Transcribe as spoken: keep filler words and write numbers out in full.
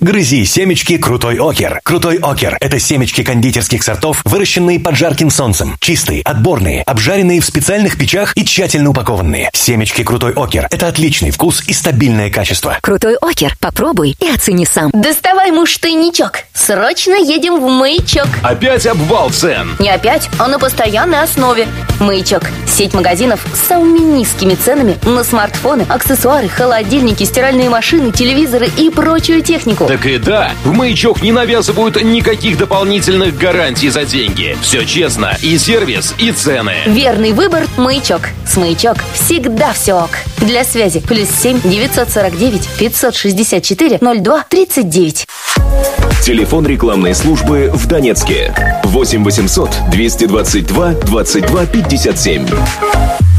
Грызи семечки «Крутой Окер». «Крутой Окер» — это семечки кондитерских сортов, выращенные под жарким солнцем. Чистые, отборные, обжаренные в специальных печах и тщательно упакованные. Семечки «Крутой Окер» — это отличный вкус и стабильное качество. «Крутой Окер». Попробуй и оцени сам. Доставай муж-тайничок. Срочно едем в «Маячок». Опять обвал цен? Не опять, а на постоянной основе. «Маячок» – сеть магазинов с самыми низкими ценами на смартфоны, аксессуары, холодильники, стиральные машины, телевизоры и прочую технику. Так и да, в «Маячок» не навязывают никаких дополнительных гарантий за деньги. Все честно, и сервис, и цены. Верный выбор – «Маячок». С «Маячок» всегда все ок. Для связи плюс семь девятьсот сорок девять пятьсот шестьдесят четыре ноль два тридцать девять. Телефон рекламной службы в Донецке. восемь восемьсот двести двадцать два двадцать два пятьдесят семь.